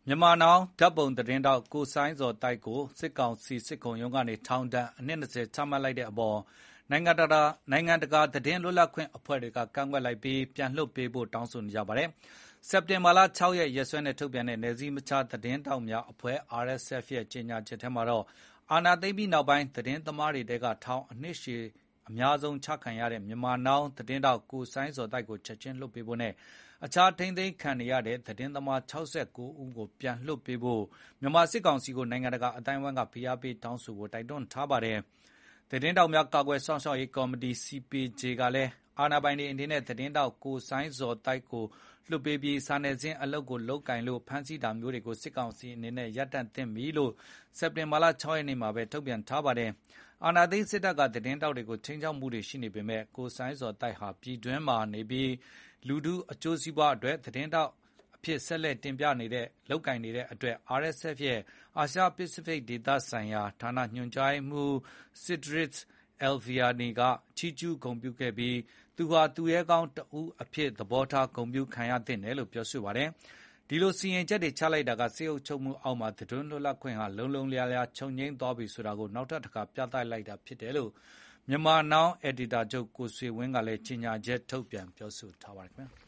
မြန်မာနောင်ဓာတ်ပုံသတင်းထောက်ကိုစိုင်းဇော်တိုက်ကိုစစ်ကောင်စီစစ်ခုံရုံးကနေထောင်ဒဏ်အနှစ်20ချမှတ်လိုက်တဲ့အပေါ်နိုင်ငံတကာသတင်းလွတ်လပ်ခွင့်အဖွဲ့တွေကကန့်ကွက်လိုက်ပြီးပြန်လွှတ်ပေးဖို့တောင်းဆိုနေကြပါတယ်။စက်တင်ဘာလ6ရက်ရက်စွဲနဲ့ထုတ်ပြန်တဲ့နယ်စည်းမခြားသတင်းတောက်များအဖွဲ့ RSF ရဲ့ကြေညာချက်ထဲမှာတော့အာဏာသိမ်းပြီးနောက်ပိုင်းသတင်းသမားတွေတဲကထောင်အနှစ်ရှည်အများဆုံးချခံရတဲ့မြန်မာနောင်သတင်းတောက်ကိုစိုင်းဇော်တိုက်ကိုချက်ချင်းလွှတ်ပေးဖို့နဲ့အခြားထိန်းသိမ်းခံနေရတဲ့သတင်းသမား69ဦးကိုပြန်လွှတ်ပေးဖို့မြန်မာစစ်ကောင်စီကိုနိုင်ငံတကာအတိုင်းအဝန်းကဖိအားပေးတောင်းဆိုဖို့တိုက်တွန်းထားပါတယ်။သတင်းတောက်များကာကွယ်စောင့်ရှောက်ရေးကော်မတီ CPJ ကလည်းအာဏာပိုင်တွေအနေနဲ့သတင်းတောက်ကိုစိုင်းဇော်တိုက်ကိုလွှတ်ပေးပြီးစာနယ်ဇင်းအလုပ်ကိုလုပ်ကိုင်လို့ဖမ်းဆီးတာမျိုးတွေကိုစစ်ကောင်စီအနေနဲ့ရပ်တန့်သင့်ပြီလို့စက်တင်ဘာလ6ရက်နေ့မှာပဲထုတ်ပြန်ထားပါတယ်။အာဏာသိမ်းစစ်တပ်ကသတင်းတောက်တွေကိုချိန်ချောက်မှုတွေရှိနေပေမဲ့ကိုစိုင်းဇော်တိုက်ဟာပြည်တွင်းမှာနေပြီးလူထုအကျိုးစီးပွားအတွက်သတင်းတောက်အဖြစ်ဆက်လက်တင်ပြနေတဲ့လုပ်ကိုင်နေတဲ့အတွက် RSF ရဲ့အာရှပစိဖိတ်ဒေသဆိုင်ရာဌာနညွှန်ကြားရေးမှူး Cedric Alviani ကချီးကျူးဂုဏ်ပြုခဲ့ပြီးသူဟာသူရဲကောင်းတဦးအဖြစ်သဘောထားဂုဏ်ပြုခံရသင့်တယ်လို့ပြောဆိုပါတယ်။ဒီလိုစီရင်ချက်တွေချလိုက်တာကစစ်အုပ်ချုပ်မှုအောက်မှာသတင်းလွတ်လပ်ခွင့်ဟာလုံးလုံးလျားလျားချုပ်ငြိမ်းသွားပြီဆိုတာကိုနောက်ထပ်တစ်ခါပြသလိုက်တာဖြစ်တယ်လို့မြန်မာနောင်အယ်ဒီတာချုပ်ကိုဆွေဝင်းကလည်းကြေညာချက်ထုတ်ပြန်ပြောဆိုထားပါတယ်ခင်ဗျာ။